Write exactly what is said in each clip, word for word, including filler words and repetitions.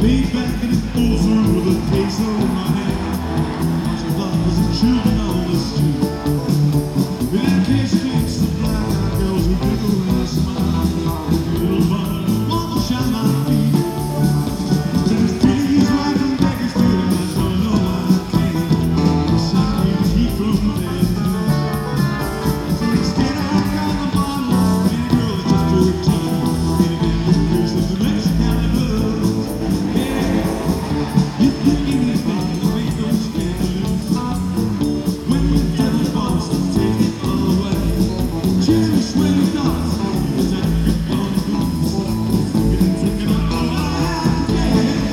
Laid back in his bolster with a case in my hand. Watching flowers and children on the street. In that case clinks the black-eyed girls who giggle and smile. Little button, want to shine my feet. There's days right from Becky Street and I don't know I can't. Wish I could keep from there. So instead I got a bottle of pretty girl that just fourteen. And again the curse of the Mexican love. Yeah, you can give me anything, there ain't no scandalous. When the devil wants to take it all away, cherish when he does, it's that grip on the boots. You can take it all away, yeah.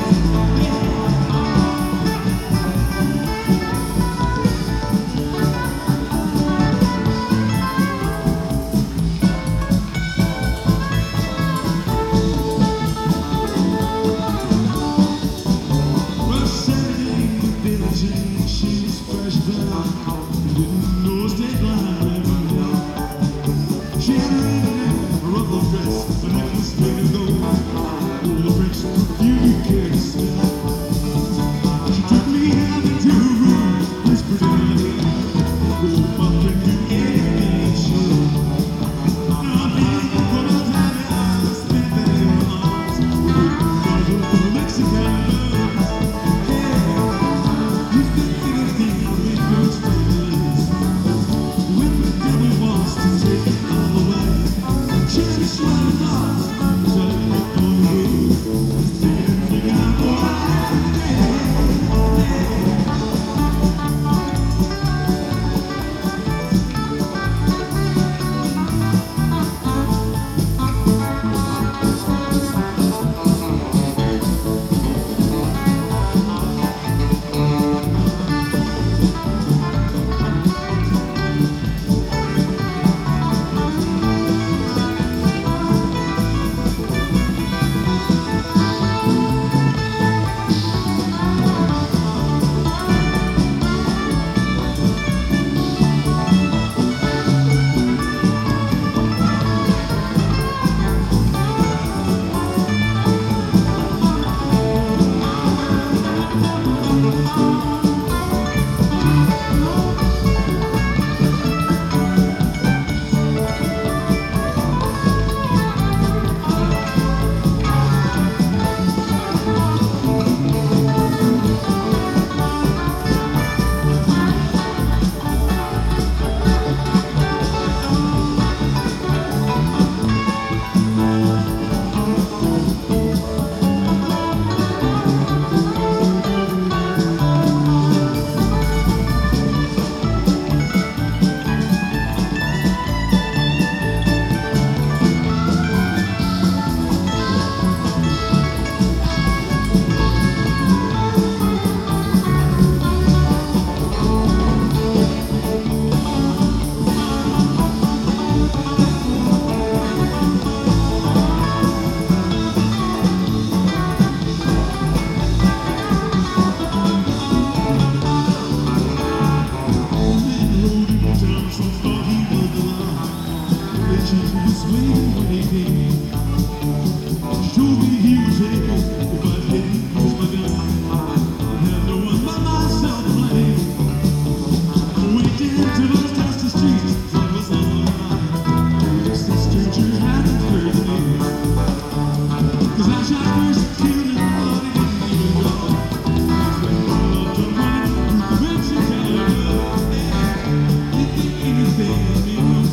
Well, Saturday in the village and she was fresh back. Didn't know state line every day. She had a ring and a ruffled dress, a necklace made of gold, all the French perfume you care to smell. She took me out into her room, whispered in my ear, "Go up and do anything she wants." Now I'm feeling what I'm having, I spent that in my arms, with the Mexican love. Yeah, you think anything, there ain't no scandalous. When the devil wants to take it all away, cherish what it does, it's a grip on the boots. Take anything out for life, yeah.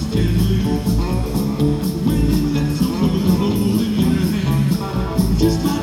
Just